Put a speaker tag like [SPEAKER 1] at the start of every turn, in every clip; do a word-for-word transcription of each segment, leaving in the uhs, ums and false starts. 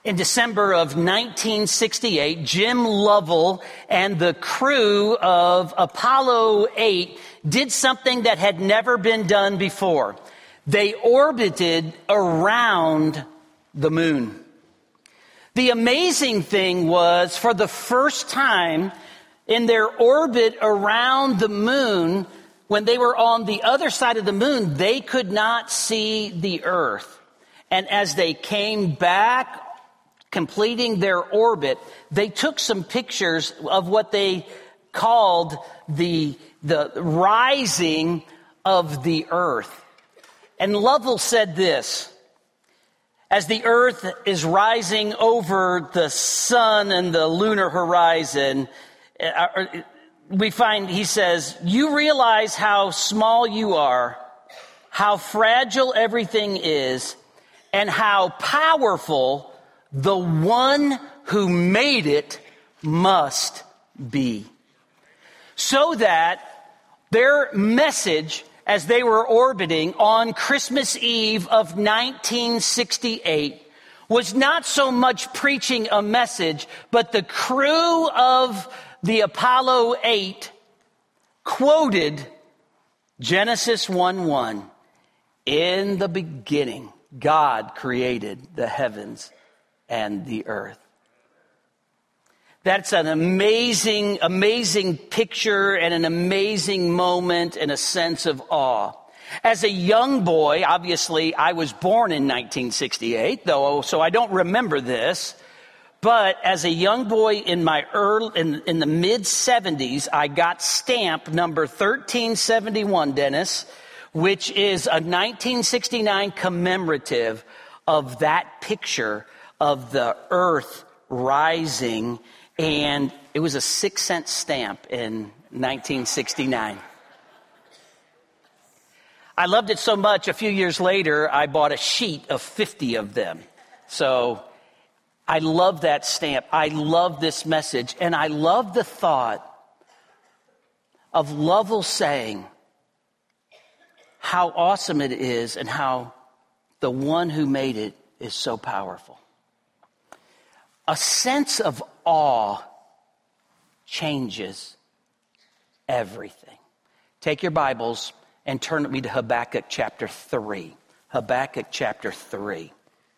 [SPEAKER 1] In December of nineteen sixty-eight, Jim Lovell and the crew of Apollo eight did something that had never been done before. They orbited around the moon. The amazing thing was, for the first time in their orbit around the moon, when they were on the other side of the moon, they could not see the earth. And as they came back, completing their orbit, they took some pictures of what they called the, the rising of the earth. And Lovell said this: as the earth is rising over the sun and the lunar horizon, we find, he says, you realize how small you are, how fragile everything is, and how powerful the one who made it must be. So that their message, as they were orbiting on Christmas Eve of nineteen sixty-eight, was not so much preaching a message, but the crew of the Apollo eight quoted Genesis one one. In the beginning, God created the heavens and the earth. That's an amazing, amazing picture and an amazing moment and a sense of awe. As a young boy, obviously, I was born in nineteen sixty-eight, though, so I don't remember this. But as a young boy in my early, in, in the mid seventies, I got stamp number thirteen seventy-one, Dennis, which is a nineteen sixty-nine commemorative of that picture of the earth rising, and it was a six cent stamp in nineteen sixty-nine. I loved it so much, a few years later, I bought a sheet of fifty of them. So I love that stamp. I love this message. And I love the thought of Lovell saying how awesome it is and how the one who made it is so powerful. A sense of awe changes everything. Take your Bibles and turn with me to Habakkuk chapter three. Habakkuk chapter three.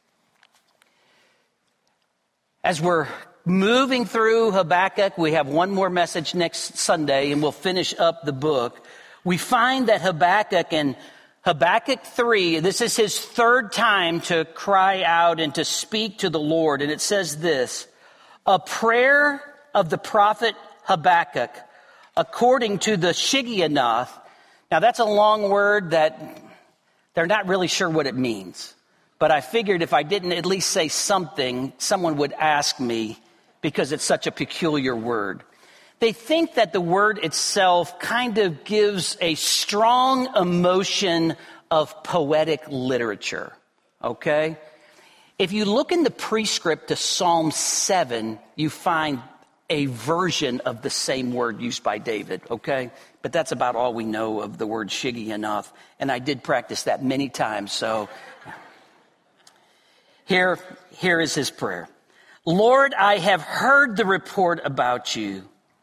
[SPEAKER 1] As we're moving through Habakkuk, we have one more message next Sunday and we'll finish up the book. We find that Habakkuk in Habakkuk three, this is his third time to cry out and to speak to the Lord. And it says this: a prayer of the prophet Habakkuk according to the Shigionoth. Now that's a long word that they're not really sure what it means. But I figured if I didn't at least say something, someone would ask me because it's such a peculiar word. They think that the word itself kind of gives a strong emotion of poetic literature, okay? If you look in the prescript to Psalm seven, you find a version of the same word used by David, okay? But that's about all we know of the word Shigionoth, and I did practice that many times, so here, here is his prayer. Lord, I have heard the report about you.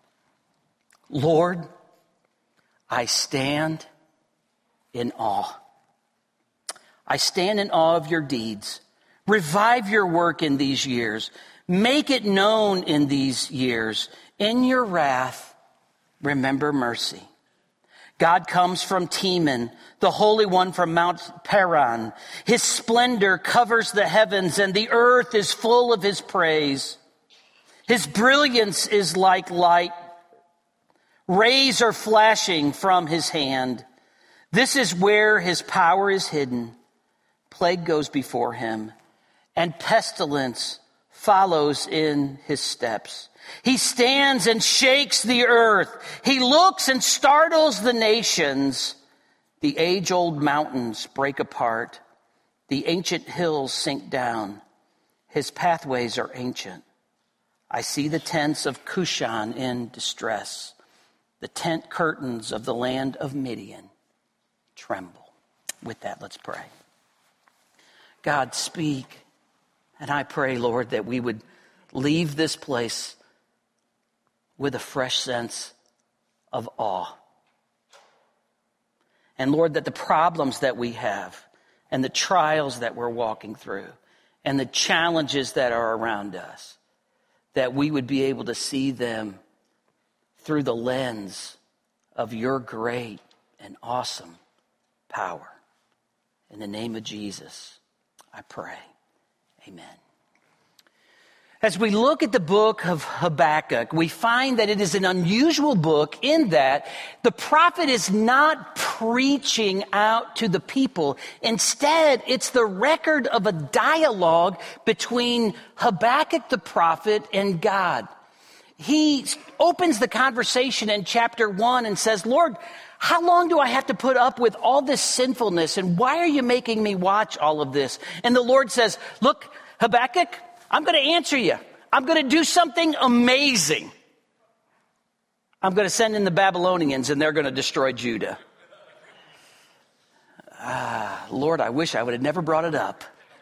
[SPEAKER 1] Lord, I stand in awe. I stand in awe of your deeds. Revive your work in these years. Make it known in these years. In your wrath, remember mercy. God comes from Teman, the Holy One from Mount Paran. His splendor covers the heavens, and the earth is full of his praise. His brilliance is like light. Rays are flashing from his hand. This is where his power is hidden. Plague goes before him, and pestilence follows in his steps. He stands and shakes the earth. He looks and startles the nations. The age-old mountains break apart. The ancient hills sink down. His pathways are ancient. I see the tents of Cushan in distress. The tent curtains of the land of Midian tremble. With that, let's pray. God, speak. And I pray, Lord, that we would leave this place with a fresh sense of awe. And Lord, that the problems that we have and the trials that we're walking through and the challenges that are around us, that we would be able to see them through the lens of your great and awesome power. In the name of Jesus, I pray. Amen. As we look at the book of Habakkuk, we find that it is an unusual book in that the prophet is not preaching out to the people. Instead, it's the record of a dialogue between Habakkuk the prophet and God. He opens the conversation in chapter one and says, Lord, how long do I have to put up with all this sinfulness? And why are you making me watch all of this? And the Lord says, look, Habakkuk, I'm going to answer you. I'm going to do something amazing. I'm going to send in the Babylonians and they're going to destroy Judah. Ah, Lord, I wish I would have never brought it up.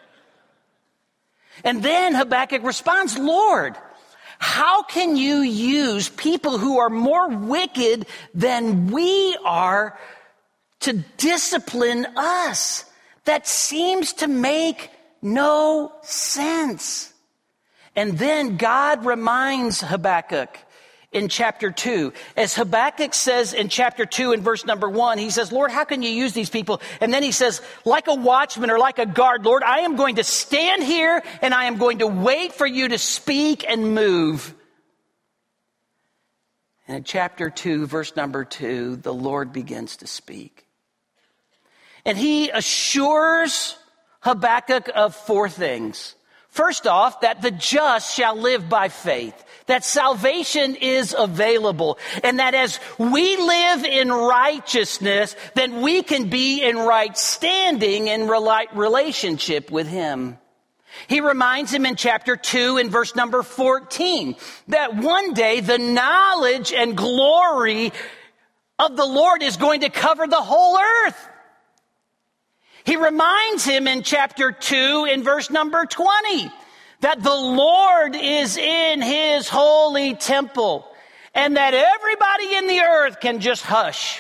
[SPEAKER 1] And then Habakkuk responds, Lord, how can you use people who are more wicked than we are to discipline us? That seems to make no sense. And then God reminds Habakkuk in chapter two. As Habakkuk says in chapter two in verse number one, he says, Lord, how can you use these people? And then he says, like a watchman or like a guard, Lord, I am going to stand here and I am going to wait for you to speak and move. And in chapter two, verse number two, the Lord begins to speak. And he assures Habakkuk of four things. First off, that the just shall live by faith, that salvation is available, and that as we live in righteousness, then we can be in right standing in relationship with him. He reminds him in chapter two in verse number fourteen that one day the knowledge and glory of the Lord is going to cover the whole earth. He reminds him in chapter two in verse number twenty that the Lord is in his holy temple and that everybody in the earth can just hush.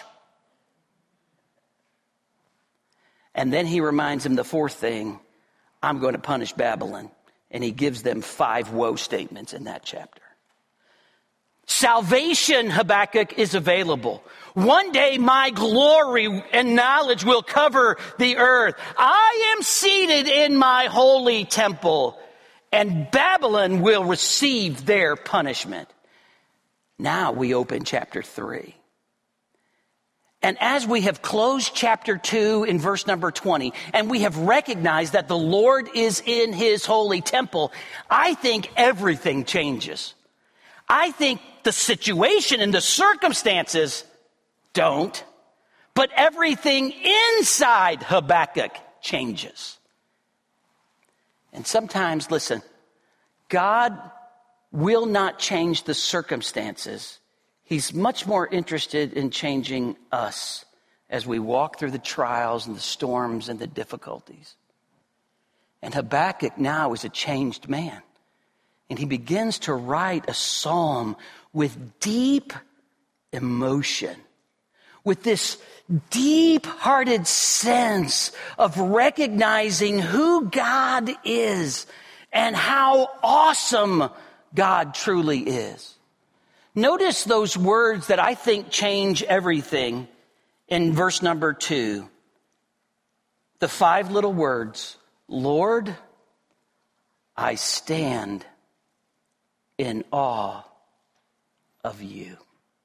[SPEAKER 1] And then he reminds him the fourth thing, I'm going to punish Babylon. And he gives them five woe statements in that chapter. Salvation, Habakkuk, is available. One day my glory and knowledge will cover the earth. I am seated in my holy temple, and Babylon will receive their punishment. Now we open chapter three. And as we have closed chapter two in verse number twenty, and we have recognized that the Lord is in his holy temple, I think everything changes. I think the situation and the circumstances don't, but everything inside Habakkuk changes. And sometimes, listen, God will not change the circumstances. He's much more interested in changing us as we walk through the trials and the storms and the difficulties. And Habakkuk now is a changed man. And he begins to write a psalm with deep emotion, with this deep-hearted sense of recognizing who God is and how awesome God truly is. Notice those words that I think change everything in verse number two. The five little words, Lord, I stand in awe of you.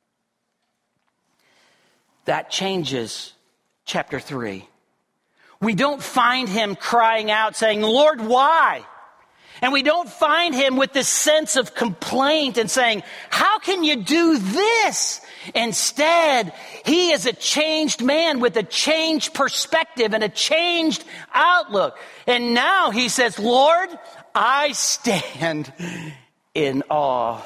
[SPEAKER 1] That changes chapter three. We don't find him crying out saying, Lord, why? And we don't find him with this sense of complaint and saying, how can you do this? Instead, he is a changed man with a changed perspective and a changed outlook. And now he says, Lord, I stand in awe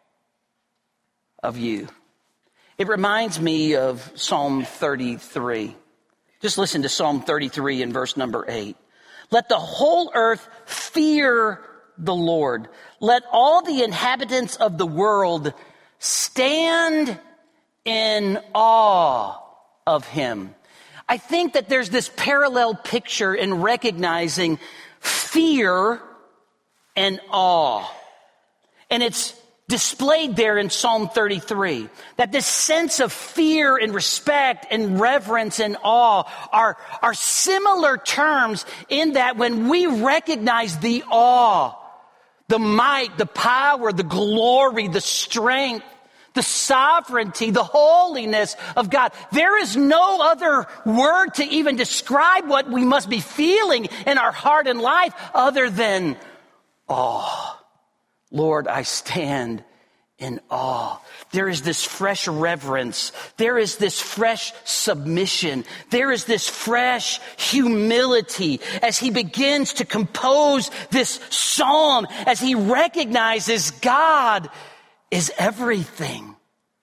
[SPEAKER 1] of you. It reminds me of Psalm thirty-three. Just listen to Psalm thirty-three in verse number eight. Let the whole earth fear the Lord. Let all the inhabitants of the world stand in awe of him. I think that there's this parallel picture in recognizing fear and awe. And it's displayed there in Psalm thirty-three, that this sense of fear and respect and reverence and awe are, are similar terms in that when we recognize the awe, the might, the power, the glory, the strength, the sovereignty, the holiness of God. There is no other word to even describe what we must be feeling in our heart and life other than awe. Lord, I stand in awe. There is this fresh reverence. There is this fresh submission. There is this fresh humility as he begins to compose this psalm, as he recognizes God is everything.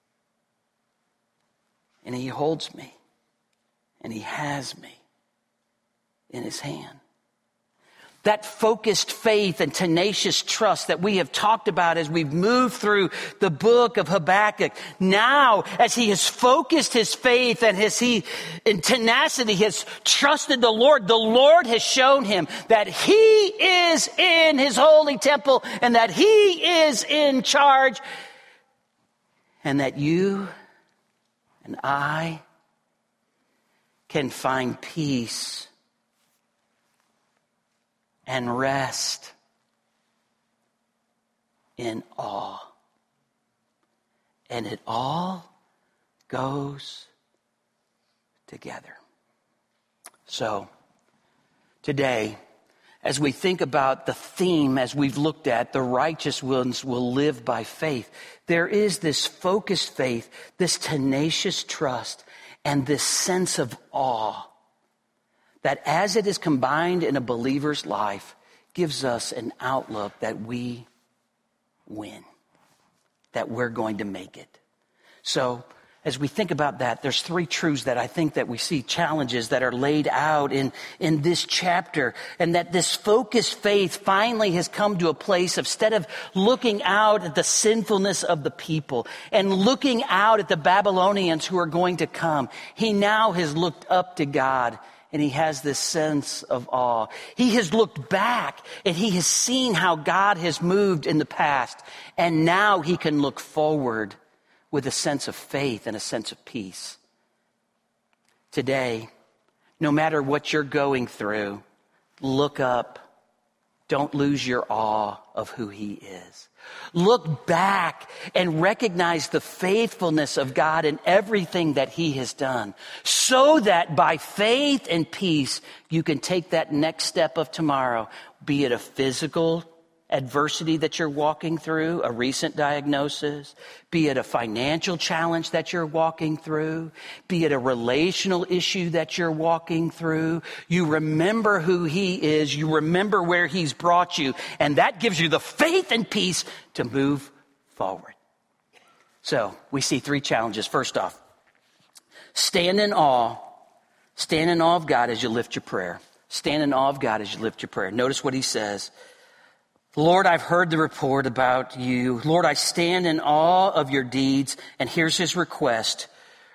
[SPEAKER 1] And he holds me, and he has me in his hand. That focused faith and tenacious trust that we have talked about as we've moved through the book of Habakkuk. Now, as he has focused his faith and his he in tenacity has trusted the Lord, the Lord has shown him that he is in his holy temple and that he is in charge, and that you and I can find peace and rest in awe. And it all goes together. So, today, as we think about the theme, as we've looked at, the righteous ones will live by faith, there is this focused faith, this tenacious trust, and this sense of awe that as it is combined in a believer's life, gives us an outlook that we win, that we're going to make it. So as we think about that, there's three truths that I think that we see, challenges that are laid out in, in this chapter, and that this focused faith finally has come to a place of, instead of looking out at the sinfulness of the people and looking out at the Babylonians who are going to come, he now has looked up to God. And he has this sense of awe. He has looked back and he has seen how God has moved in the past. And now he can look forward with a sense of faith and a sense of peace. Today, no matter what you're going through, look up. Don't lose your awe of who he is. Look back and recognize the faithfulness of God in everything that he has done, so that by faith and peace, you can take that next step of tomorrow, be it a physical adversity that you're walking through, a recent diagnosis, be it a financial challenge that you're walking through, be it a relational issue that you're walking through. You remember who he is, you remember where he's brought you, and that gives you the faith and peace to move forward. So we see three challenges. First off, stand in awe. Stand in awe of God as you lift your prayer. Stand in awe of God as you lift your prayer. Notice what he says. Lord, I've heard the report about you. Lord, I stand in awe of your deeds. And here's his request.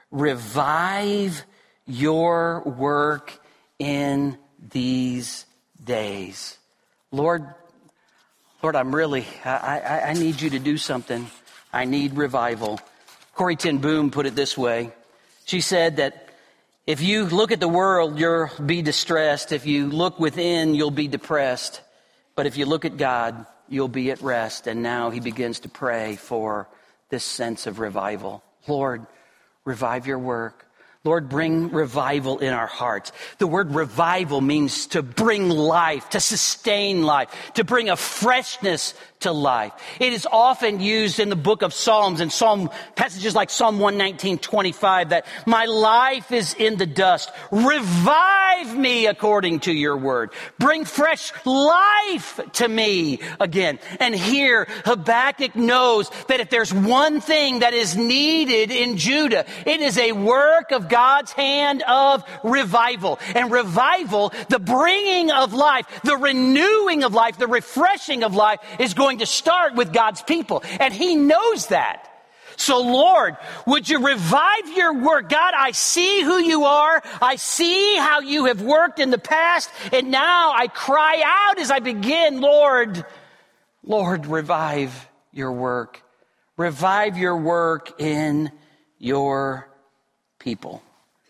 [SPEAKER 1] Revive your work in these days. Lord, Lord, I'm really, I, I, I need you to do something. I need revival. Corrie ten Boom put it this way. She said that if you look at the world, you'll be distressed. If you look within, you'll be depressed. But if you look at God, you'll be at rest. And now he begins to pray for this sense of revival. Lord, revive your work. Lord, bring revival in our hearts. The word revival means to bring life, to sustain life, to bring a freshness to life. It is often used in the book of Psalms, in Psalm passages like Psalm one nineteen, twenty-five, that my life is in the dust. Revive me according to your word. Bring fresh life to me again. And here Habakkuk knows that if there's one thing that is needed in Judah, it is a work of God God's hand of revival. And revival, the bringing of life, the renewing of life, the refreshing of life is going to start with God's people. And he knows that. So Lord, would you revive your work? God, I see who you are. I see how you have worked in the past. And now I cry out as I begin, Lord, Lord, revive your work. Revive your work in your people.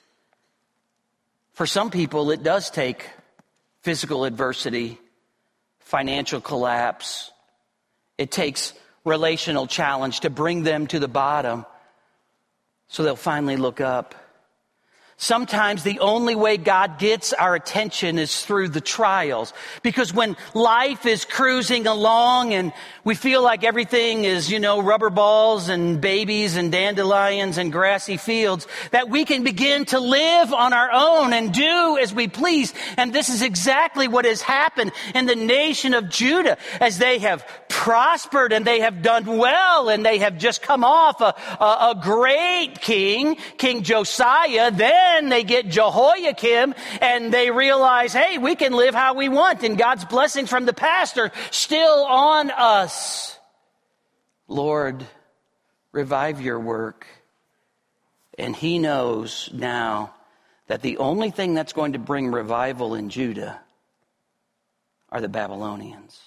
[SPEAKER 1] For some people, it does take physical adversity, financial collapse. It takes relational challenge to bring them to the bottom so they'll finally look up. Sometimes the only way God gets our attention is through the trials. Because when life is cruising along and we feel like everything is, you know, rubber balls and babies and dandelions and grassy fields, that we can begin to live on our own and do as we please. And this is exactly what has happened in the nation of Judah as they have prospered and they have done well and they have just come off a, a, a great king, King Josiah. Then they get Jehoiakim and they realize, hey, we can live how we want and God's blessings from the past are still on us. Lord, revive your work. And he knows now that the only thing that's going to bring revival in Judah are the Babylonians.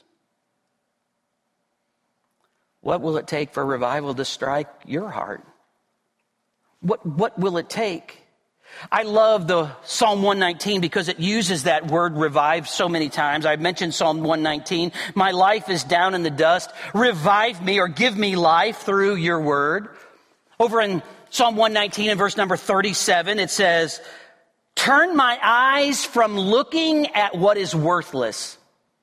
[SPEAKER 1] What will it take for revival to strike your heart? What, what will it take? I love the Psalm one nineteen because it uses that word revive so many times. I've mentioned Psalm one nineteen. My life is down in the dust. Revive me or give me life through your word. Over in Psalm one nineteen and verse number thirty-seven, it says, turn my eyes from looking at what is worthless.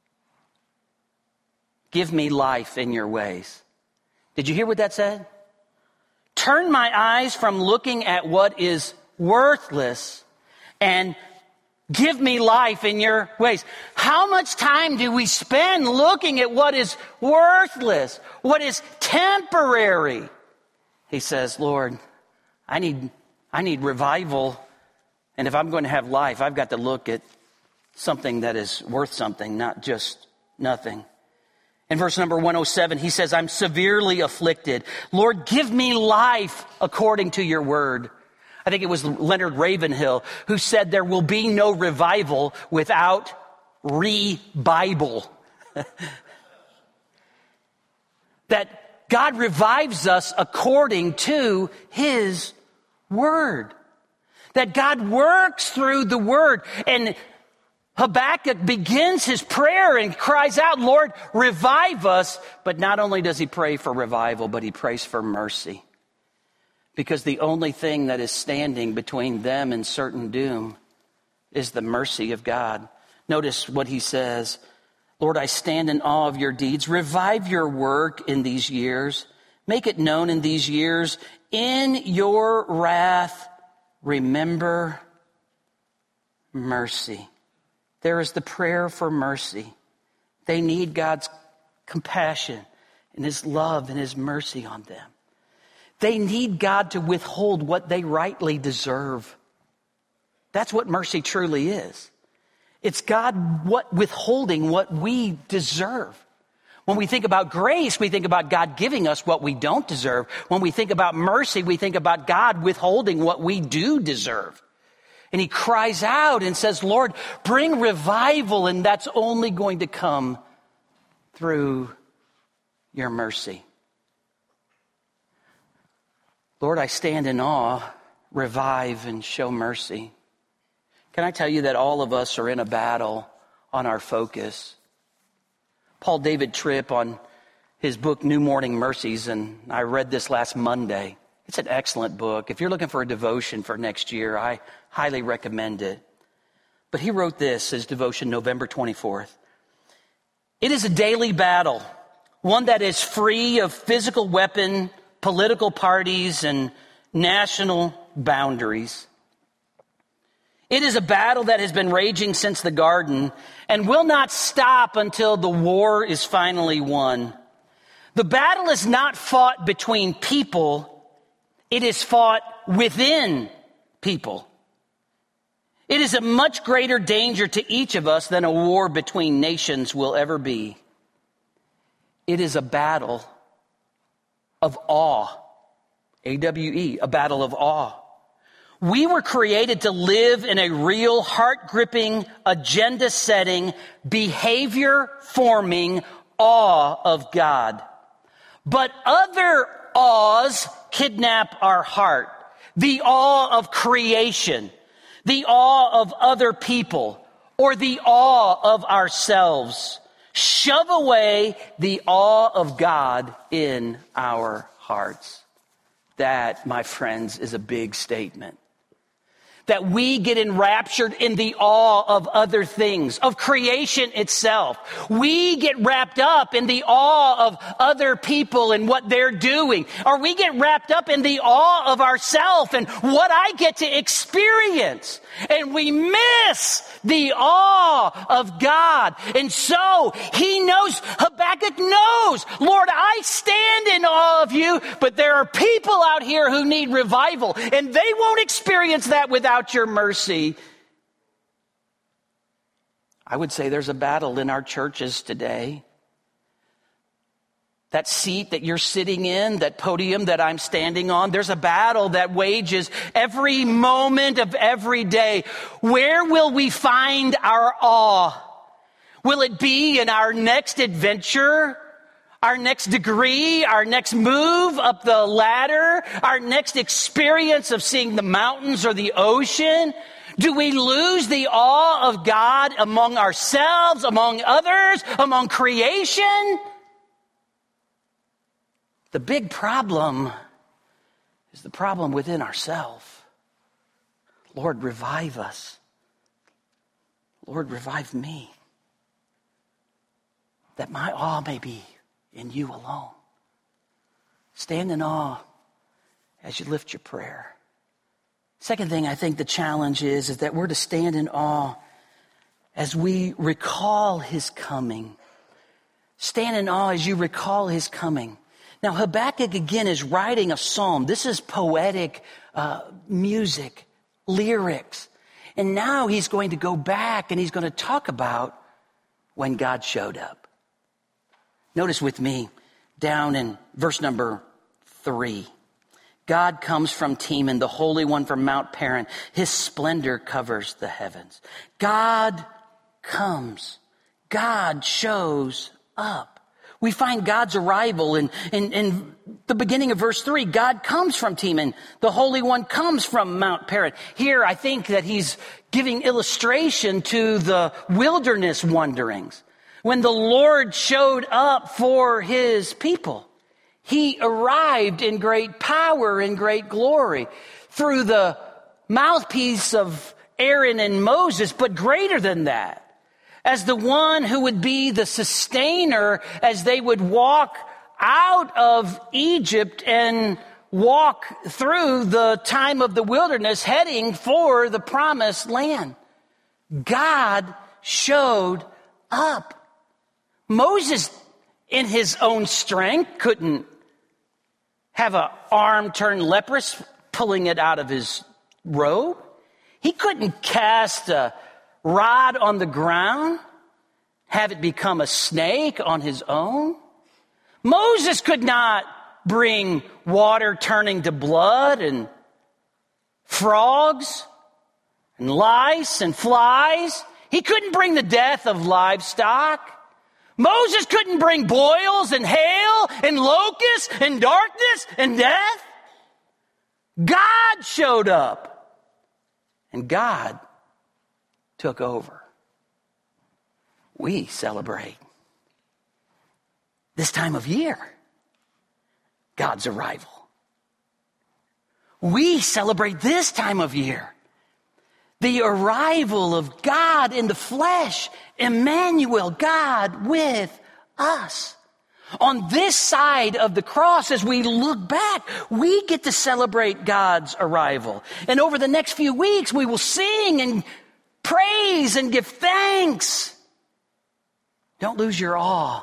[SPEAKER 1] Give me life in your ways. Did you hear what that said? Turn my eyes from looking at what is worthless and give me life in your ways. How much time do we spend looking at what is worthless, what is temporary? He says, Lord, I need, I need revival. And if I'm going to have life, I've got to look at something that is worth something, not just nothing. In verse number one oh seven, he says, I'm severely afflicted. Lord, give me life according to your word. I think it was Leonard Ravenhill who said there will be no revival without re-Bible. That God revives us according to his word. That God works through the word. And Habakkuk begins his prayer and cries out, Lord, revive us. But not only does he pray for revival, but he prays for mercy. Because the only thing that is standing between them and certain doom is the mercy of God. Notice what he says. Lord, I stand in awe of your deeds. Revive your work in these years. Make it known in these years. In your wrath, remember mercy. There is the prayer for mercy. They need God's compassion and his love and his mercy on them. They need God to withhold what they rightly deserve. That's what mercy truly is. It's God what withholding what we deserve. When we think about grace, we think about God giving us what we don't deserve. When we think about mercy, we think about God withholding what we do deserve. And he cries out and says, Lord, bring revival, and that's only going to come through your mercy. Lord, I stand in awe, revive and show mercy. Can I tell you that all of us are in a battle on our focus? Paul David Tripp on his book, New Morning Mercies, and I read this last Monday. It's an excellent book. If you're looking for a devotion for next year, I highly recommend it. But he wrote this, his devotion, November twenty-fourth. It is a daily battle, one that is free of physical weapon, political parties, and national boundaries. It is a battle that has been raging since the garden and will not stop until the war is finally won. The battle is not fought between people. It is fought within people. It is a much greater danger to each of us than a war between nations will ever be. It is a battle of awe. A W E, a battle of awe. We were created to live in a real, heart-gripping, agenda-setting, behavior-forming awe of God. But other awes kidnap our heart. The awe of creation, the awe of other people, or the awe of ourselves. Shove away the awe of God in our hearts. That, my friends, is a big statement. That we get enraptured in the awe of other things, of creation itself. We get wrapped up in the awe of other people and what they're doing. Or we get wrapped up in the awe of ourselves and what I get to experience. And we miss the awe of God. And so he knows, Habakkuk knows, Lord, I stand in awe of you, but there are people out here who need revival, and they won't experience that without your mercy. I would say there's a battle in our churches today. That seat that you're sitting in, that podium that I'm standing on, there's a battle that wages every moment of every day. Where will we find our awe? Will it be in our next adventure, our next degree, our next move up the ladder, our next experience of seeing the mountains or the ocean? Do we lose the awe of God among ourselves, among others, among creation? The big problem is the problem within ourselves. Lord, revive us. Lord, revive me. That my awe may be in you alone. Stand in awe as you lift your prayer. Second thing I think the challenge is, is that we're to stand in awe as we recall his coming. Stand in awe as you recall his coming. Now, Habakkuk, again, is writing a psalm. This is poetic uh, music, lyrics. And now he's going to go back and he's going to talk about when God showed up. Notice with me down in verse number three. God comes from Teman, the Holy One from Mount Paran. His splendor covers the heavens. God comes. God shows up. We find God's arrival in, in, in the beginning of verse three. God comes from Teman. The Holy One comes from Mount Paran. Here, I think that he's giving illustration to the wilderness wanderings. When the Lord showed up for his people, he arrived in great power and great glory through the mouthpiece of Aaron and Moses, but greater than that, as the one who would be the sustainer as they would walk out of Egypt and walk through the time of the wilderness heading for the promised land. God showed up. Moses, in his own strength, couldn't have an arm turned leprous pulling it out of his robe. He couldn't cast a rod on the ground, have it become a snake on his own. Moses could not bring water turning to blood and frogs and lice and flies. He couldn't bring the death of livestock. Moses couldn't bring boils and hail and locusts and darkness and death. God showed up, and God took over. We celebrate this time of year God's arrival. We celebrate this time of year the arrival of God in the flesh, Emmanuel, God with us. On this side of the cross, as we look back, we get to celebrate God's arrival. And over the next few weeks, we will sing and praise and give thanks. Don't lose your awe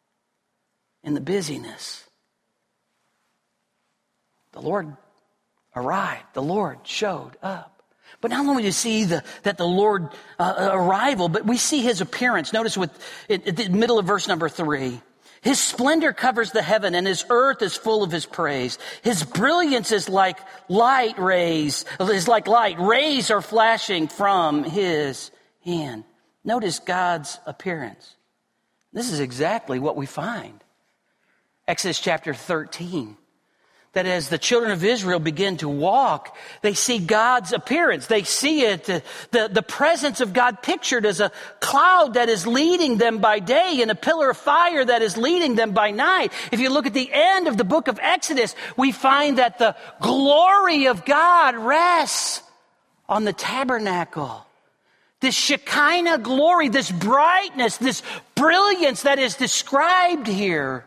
[SPEAKER 1] in the busyness. The Lord arrived. The Lord showed up. But not only do we see the, that the Lord uh, arrival, but we see his appearance. Notice with at the middle of verse number three. His splendor covers the heaven, and his earth is full of his praise. His brilliance is like light rays, is like light. Rays are flashing from his hand. Notice God's appearance. This is exactly what we find. Exodus chapter thirteen. That as the children of Israel begin to walk, they see God's appearance. They see it, the, the, the presence of God pictured as a cloud that is leading them by day and a pillar of fire that is leading them by night. If you look at the end of the book of Exodus, we find that the glory of God rests on the tabernacle. This Shekinah glory, this brightness, this brilliance that is described here.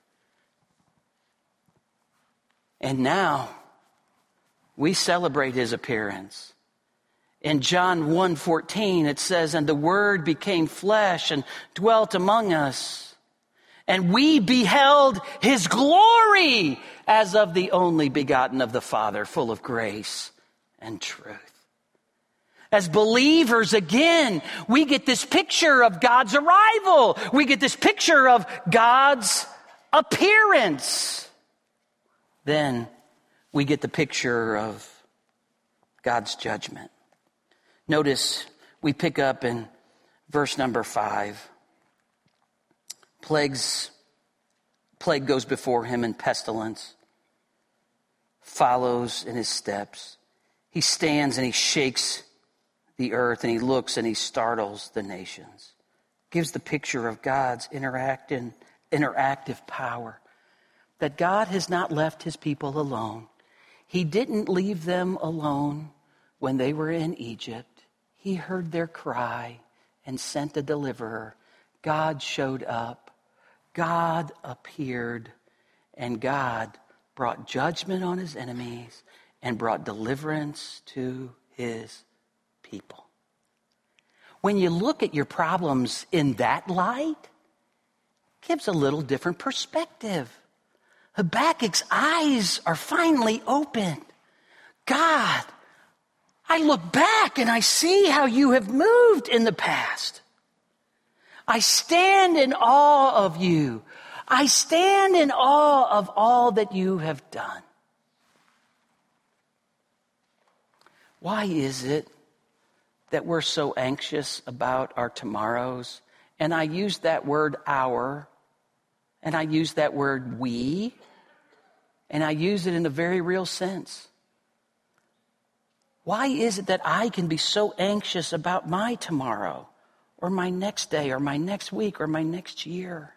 [SPEAKER 1] And now we celebrate his appearance. In John one fourteen, it says, and the Word became flesh and dwelt among us. And we beheld his glory as of the only begotten of the Father, full of grace and truth. As believers, again, we get this picture of God's arrival. We get this picture of God's appearance. Then we get the picture of God's judgment. Notice we pick up in verse number five. Plagues, plague goes before him, and pestilence follows in his steps. He stands and he shakes the earth, and he looks and he startles the nations. Gives the picture of God's interacting, interactive power. That God has not left his people alone. He didn't leave them alone when they were in Egypt. He heard their cry and sent a deliverer. God showed up. God appeared. And God brought judgment on his enemies and brought deliverance to his people. When you look at your problems in that light, it gives a little different perspective. Habakkuk's eyes are finally opened. God, I look back and I see how you have moved in the past. I stand in awe of you. I stand in awe of all that you have done. Why is it that we're so anxious about our tomorrows? And I use that word our. And I use that word we, and I use it in a very real sense. Why is it that I can be so anxious about my tomorrow, or my next day, or my next week, or my next year?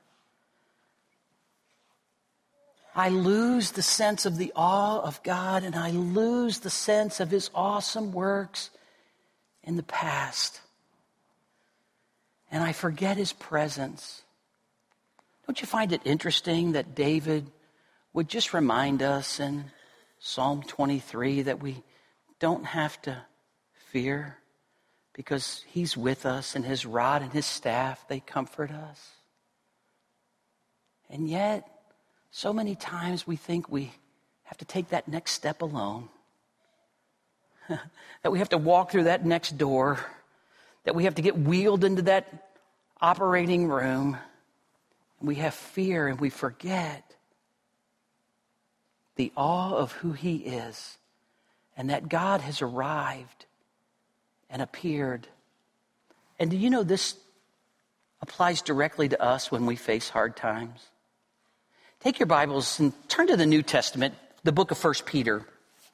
[SPEAKER 1] I lose the sense of the awe of God, and I lose the sense of his awesome works in the past. And I forget his presence. Don't you find it interesting that David would just remind us in Psalm twenty-three that we don't have to fear because he's with us, and his rod and his staff, they comfort us. And yet, so many times we think we have to take that next step alone, that we have to walk through that next door, that we have to get wheeled into that operating room. We have fear and we forget the awe of who he is, and that God has arrived and appeared. And do you know this applies directly to us when we face hard times? Take your Bibles and turn to the New Testament, the book of First Peter.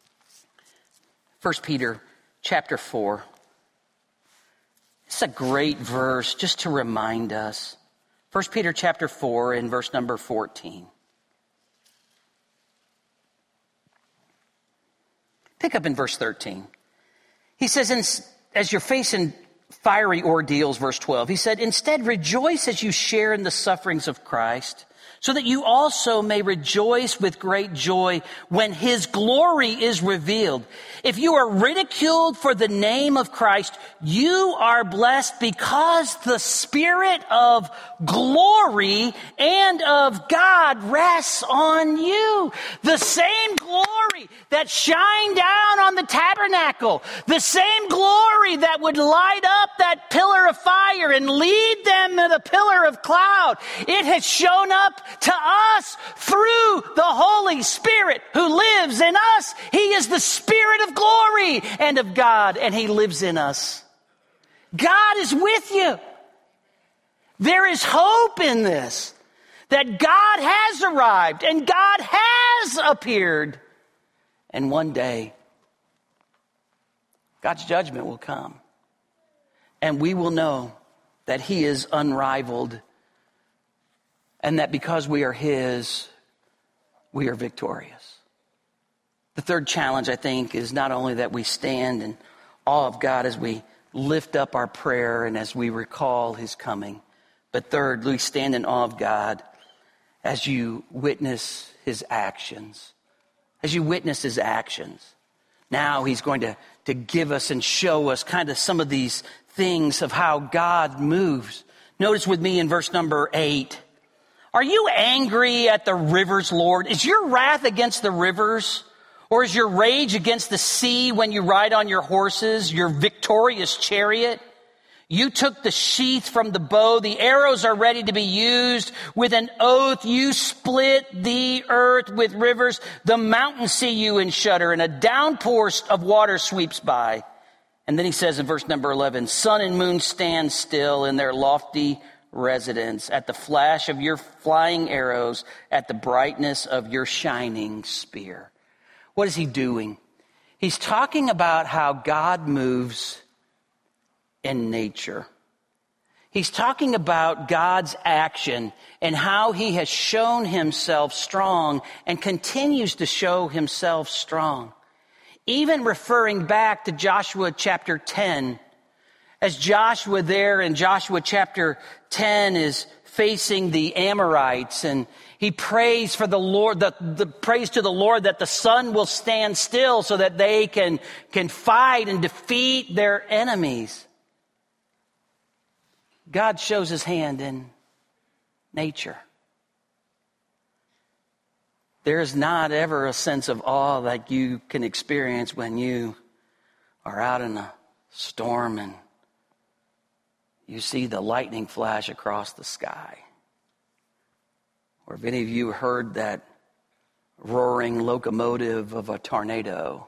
[SPEAKER 1] First Peter chapter four. It's a great verse just to remind us. First Peter chapter four and verse number fourteen. Pick up in verse thirteen. He says, as you're facing fiery ordeals, verse twelve, he said, instead rejoice as you share in the sufferings of Christ, so that you also may rejoice with great joy when his glory is revealed. If you are ridiculed for the name of Christ, you are blessed because the Spirit of glory and of God rests on you. The same glory that shined down on the tabernacle, the same glory that would light up that pillar of fire and lead them in a pillar of cloud, it has shown up to us through the Holy Spirit who lives in us. He is the Spirit of glory and of God, and he lives in us. God is with you. There is hope in this, that God has arrived and God has appeared. And one day, God's judgment will come, and we will know that he is unrivaled, and that because we are his, we are victorious. The third challenge, I think, is not only that we stand in awe of God as we lift up our prayer and as we recall his coming, but third, we stand in awe of God as you witness his actions. As you witness his actions. Now he's going to, to give us and show us kind of some of these things of how God moves. Notice with me in verse number eight. Are you angry at the rivers, Lord? Is your wrath against the rivers? Or is your rage against the sea when you ride on your horses, your victorious chariot? You took the sheath from the bow. The arrows are ready to be used. With an oath, you split the earth with rivers. The mountains see you and shudder, and a downpour of water sweeps by. And then he says in verse number eleven, sun and moon stand still in their lofty residence at the flash of your flying arrows, at the brightness of your shining spear. What is he doing? He's talking about how God moves in nature. He's talking about God's action and how he has shown himself strong and continues to show himself strong. Even referring back to Joshua chapter ten, as Joshua there in Joshua chapter ten is facing the Amorites, and he prays for the Lord, the, the prays to the Lord that the sun will stand still so that they can, can fight and defeat their enemies. God shows his hand in nature. There is not ever a sense of awe like you can experience when you are out in a storm and you see the lightning flash across the sky. Or if any of you heard that roaring locomotive of a tornado,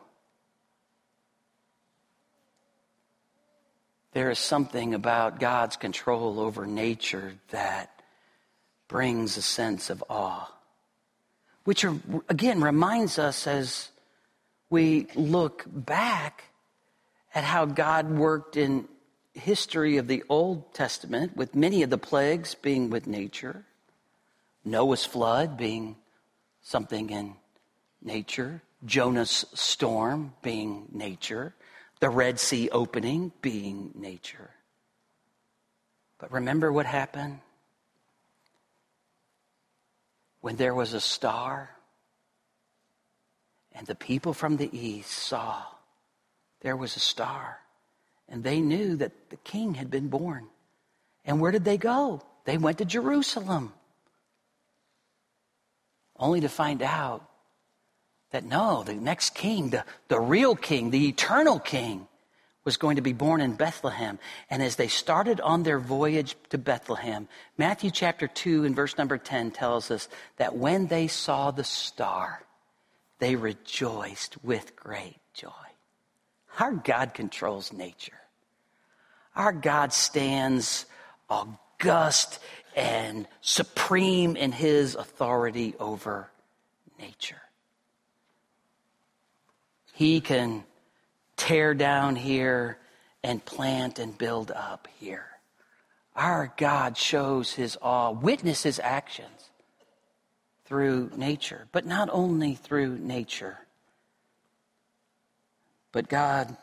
[SPEAKER 1] there is something about God's control over nature that brings a sense of awe, which again reminds us as we look back at how God worked in history of the Old Testament, with many of the plagues being with nature, Noah's flood being something in nature, Jonah's storm being nature, the Red Sea opening being nature. But remember what happened when there was a star and the people from the east saw there was a star, and they knew that the king had been born. And where did they go? They went to Jerusalem, only to find out that no, the next king, the, the real king, the eternal king, was going to be born in Bethlehem. And as they started on their voyage to Bethlehem, Matthew chapter two and verse number ten tells us that when they saw the star, they rejoiced with great joy. Our God controls nature. Our God stands august and supreme in his authority over nature. He can tear down here and plant and build up here. Our God shows his awe, witness his actions through nature, but not only through nature. But God,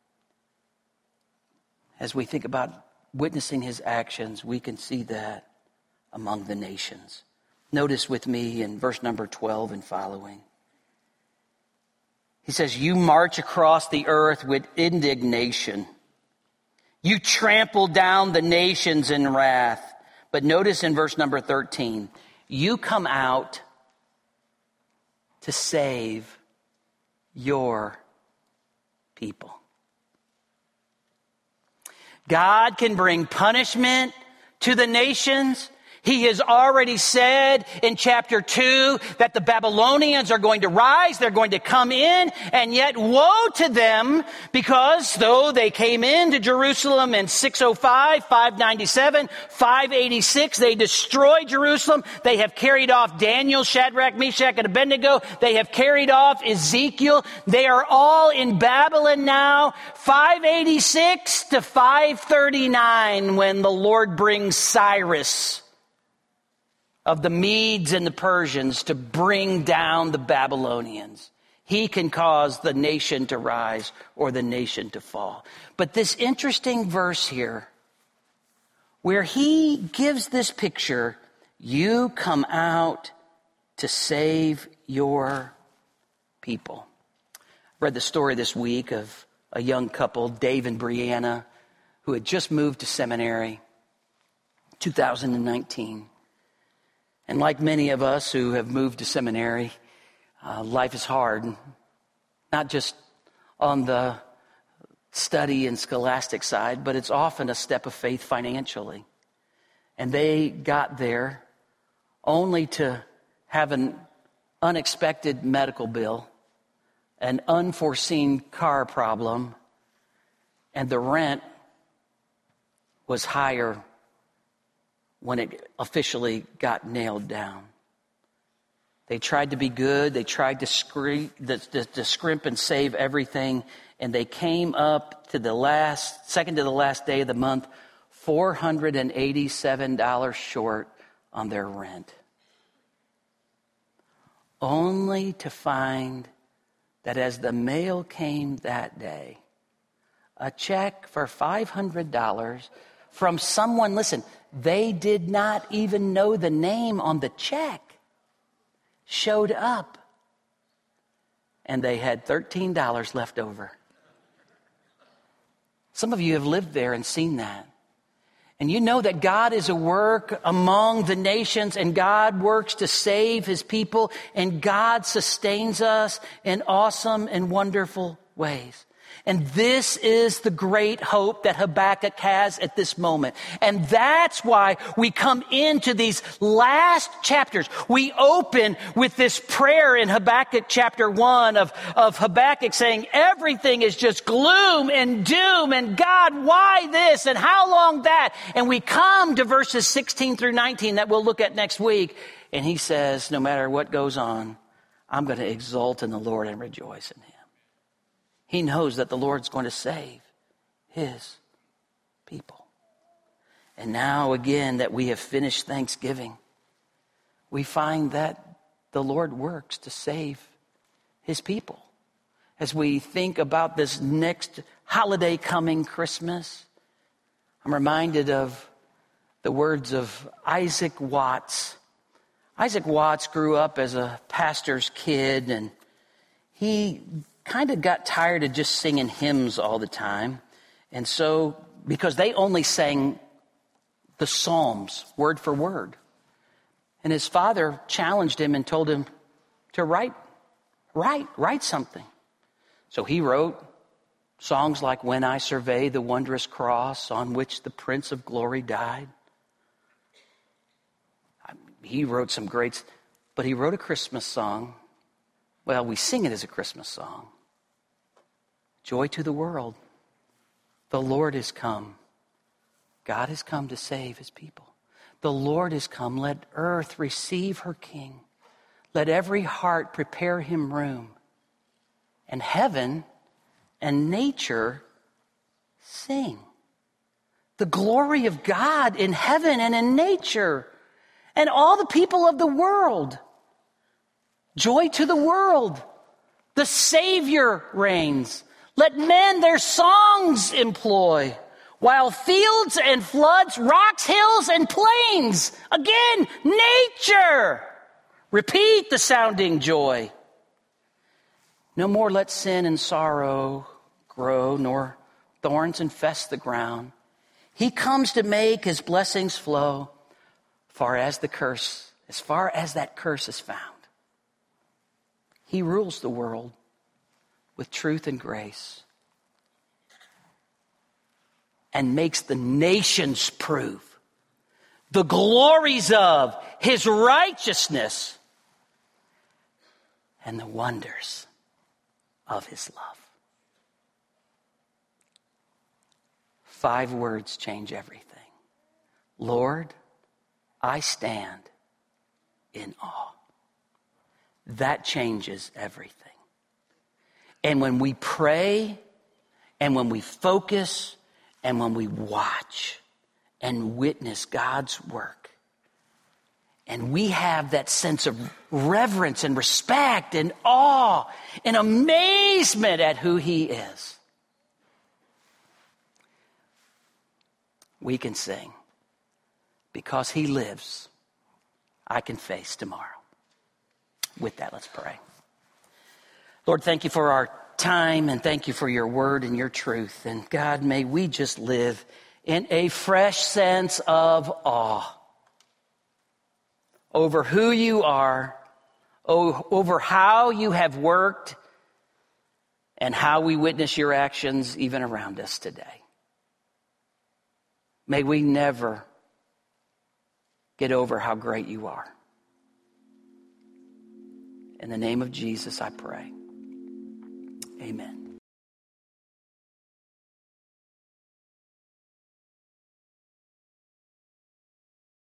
[SPEAKER 1] as we think about witnessing his actions, we can see that among the nations. Notice with me in verse number twelve and following. He says, you march across the earth with indignation. You trample down the nations in wrath. But notice in verse number thirteen, you come out to save your people. God can bring punishment to the nations. He has already said in chapter two that the Babylonians are going to rise. They're going to come in, and yet woe to them, because though they came into Jerusalem in six oh five, five ninety-seven, five eighty-six, they destroyed Jerusalem. They have carried off Daniel, Shadrach, Meshach, and Abednego. They have carried off Ezekiel. They are all in Babylon now. five eighty-six to five thirty-nine, when the Lord brings Cyrus of the Medes and the Persians to bring down the Babylonians. He can cause the nation to rise or the nation to fall. But this interesting verse here, where he gives this picture, you come out to save your people. I read the story this week of a young couple, Dave and Brianna, who had just moved to seminary, two thousand nineteen. And like many of us who have moved to seminary, uh, life is hard, not just on the study and scholastic side, but it's often a step of faith financially. And they got there only to have an unexpected medical bill, an unforeseen car problem, and the rent was higher when it officially got nailed down. They tried to be good. They tried to, scre- to, to, to scrimp and save everything. And they came up to the last, second to the last day of the month, four hundred eighty-seven dollars short on their rent. Only to find that as the mail came that day, a check for five hundred dollars from someone, listen, they did not even know the name on the check, showed up. And they had thirteen dollars left over. Some of you have lived there and seen that. And you know that God is at work among the nations, and God works to save his people, and God sustains us in awesome and wonderful ways. And this is the great hope that Habakkuk has at this moment. And that's why we come into these last chapters. We open with this prayer in Habakkuk chapter one of, of Habakkuk saying everything is just gloom and doom, and God, why this and how long that? And we come to verses sixteen through nineteen that we'll look at next week. And he says, no matter what goes on, I'm going to exult in the Lord and rejoice in him. He knows that the Lord's going to save his people. And now again that we have finished Thanksgiving, we find that the Lord works to save his people. As we think about this next holiday coming, Christmas, I'm reminded of the words of Isaac Watts. Isaac Watts grew up as a pastor's kid, and he kind of got tired of just singing hymns all the time. And so, because they only sang the Psalms word for word. And his father challenged him and told him to write, write, write something. So he wrote songs like When I Survey the Wondrous Cross on which the Prince of Glory died. He wrote some great, but he wrote a Christmas song. Well, we sing it as a Christmas song. Joy to the world. The Lord is come. God has come to save his people. The Lord is come. Let earth receive her King. Let every heart prepare him room. And heaven and nature sing. The glory of God in heaven and in nature. And all the people of the world. Joy to the world. The Savior reigns. Let men their songs employ. While fields and floods, rocks, hills, and plains. Again, nature. Repeat the sounding joy. No more let sin and sorrow grow, nor thorns infest the ground. He comes to make his blessings flow far as the curse, as far as that curse is found. He rules the world with truth and grace and makes the nations prove the glories of his righteousness and the wonders of his love. Five words change everything. Lord, I stand in awe. That changes everything. And when we pray, and when we focus, and when we watch and witness God's work, and we have that sense of reverence and respect and awe and amazement at who he is, we can sing, because he lives, I can face tomorrow. With that, let's pray. Lord, thank you for our time, and thank you for your word and your truth. And God, may we just live in a fresh sense of awe over who you are, over how you have worked, and how we witness your actions even around us today. May we never get over how great you are. In the name of Jesus, I pray. Amen.